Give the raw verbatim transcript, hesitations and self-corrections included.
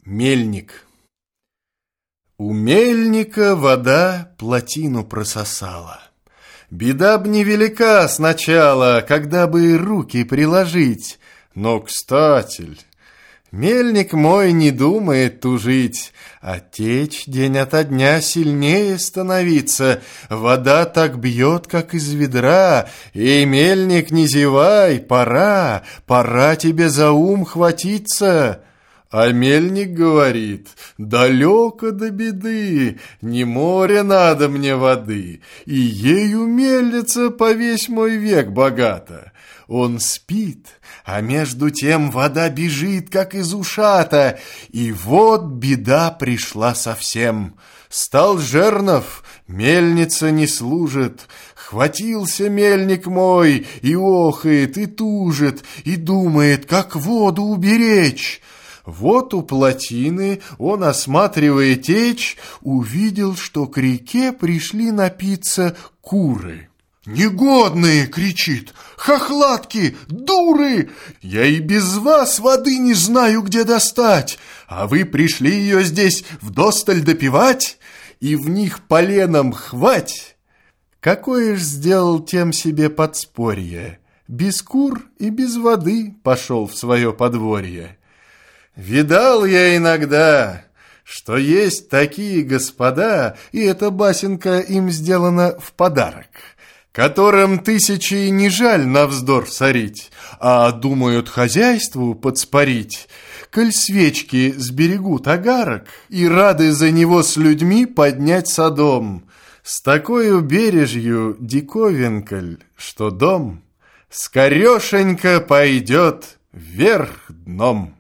Мельник. У мельника вода плотину прососала. Беда б невелика сначала, когда бы и руки приложить. Но, кстати, мельник мой не думает тужить, а течь день ото дня сильнее становиться. Вода так бьет, как из ведра. Эй, мельник, не зевай, пора, пора тебе за ум хватиться. А мельник говорит: далеко до беды, не море надо мне воды, и ею мельница по весь мой век богата. Он спит, а между тем вода бежит, как из ушата, и вот беда пришла совсем. Стал жернов, мельница не служит. Хватился мельник мой и охает, и тужит, и думает, как воду уберечь. Вот у плотины он, осматривая течь, увидел, что к реке пришли напиться куры. «Негодные!» — кричит. «Хохлатки! Дуры! Я и без вас воды не знаю, где достать, а вы пришли ее здесь вдосталь допивать, и в них поленом хвать!» Какое ж сделал тем себе подспорье? Без кур и без воды пошел в свое подворье. Видал я иногда, что есть такие господа, и эта басенка им сделана в подарок, которым тысячи не жаль на вздор сорить, а думают хозяйству подспорить, коль свечки сберегут огарок и рады за него с людьми поднять садом. С такою бережью диковинкаль, что дом скорешенько пойдет вверх дном.